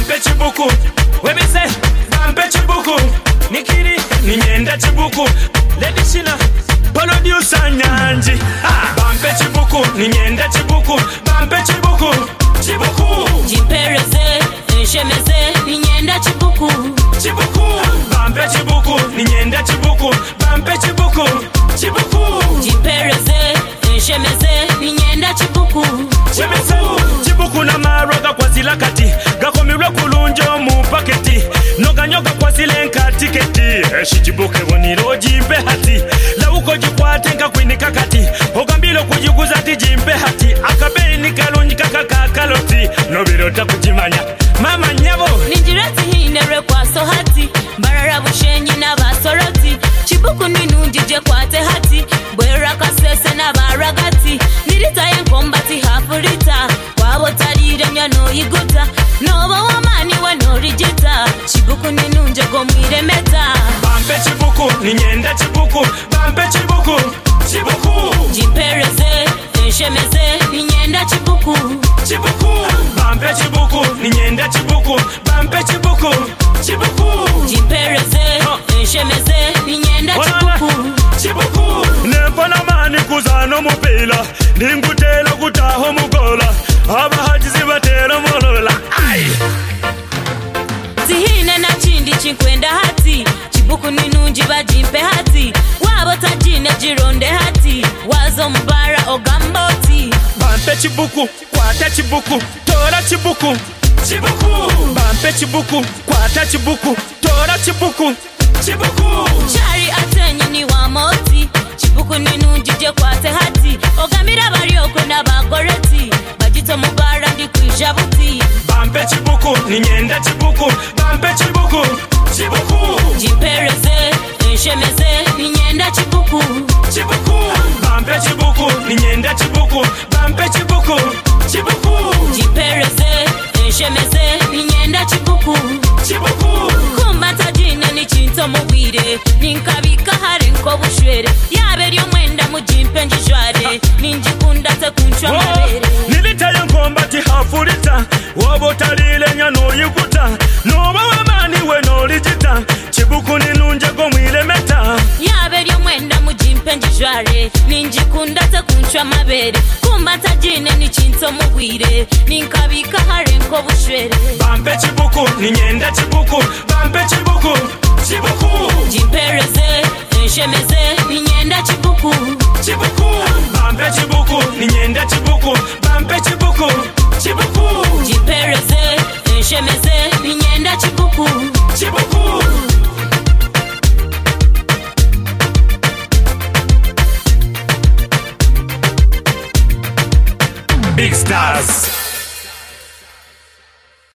bampe chibuku webise bampe chibuku nikiri ninyenda chibuku Lady Shina producer Nyanji bampe chibuku ninyenda chibuku bampe chibuku Jimpereze nshemeze ninyenda chibuku bampe chibuku ninyenda chibuku bampe chibuku Jimpereze nshemeze ninyenda chibuku chibuku na maroga kwa zila kati gakomirwe kulunjo mu paketi noganyoga kwa zile nkatiketi shichibuke boniro jimpe hati lauko jikwate nka kwinika kati ogambilo kujiguza ti jimpe hati akabei ni kalunji kaloti nobirota kujimanya mama nyabo ninjirati hinere kwa sohati barara bushenyi na basoroti chibuku ninunjije kwate hati bwera kasese na baragati niritaye nkombati hafurita wabo tarire nyano iguta noba wamani we norijita chibuku ninunje go mwiremeta bampe chibuku ninyenda chibuku bampe chibuku Jimpereze nshemeze ninyenda chibuku bampe chibuku ninyenda chibuku bampe chibuku Jimpereze nshemeze ninyenda chibuku Nempana mani kuzano mupila Ningutela kutaho mugola Abahajizi batera molola Zihine na chindi chinkwenda hati chibuku ninunji bajimpe hati wabo tajine jironde hati wazo mbara ogamboti bampe chibuku kwata chibuku tora chibuku bampe chibuku kwata chibuku tora chibuku chari atenyi ni wamoti chibuku ninunji je kwate hati ogamira barioko na bagoreti bajito mubara ndi kwijabuti bampe chibuku ninyenda chibuku bampe chibuku Jimpereze nshemeze ninyenda chibuku bampe chibuku ninyenda chibuku bampe chibuku Jimpereze nshemeze ninyenda chibuku kumbata jine ni chinto mubwire ninkabika hari nko bushwere yaberyo mwenda mujimpe njijware ninjikunda te kunchwa mabere nilitaye nkombati hafurita wabo talile nyano yiguta noba wamani we norijita chibuku ninunje go mwiremeta yaberyo mwenda mujimpe njijware ninjikunda te kunchwa mabere kumbata jine ni chinto mubwire ninkabika hari nko bushwere bampe chibuku ninyenda chibuku bampe chibuku Jimpereze nshemeze ninyenda chibuku bampe chibuku ninyenda chibuku bampe chibuku Jimpereze nshemeze ninyenda chibuku Big Stars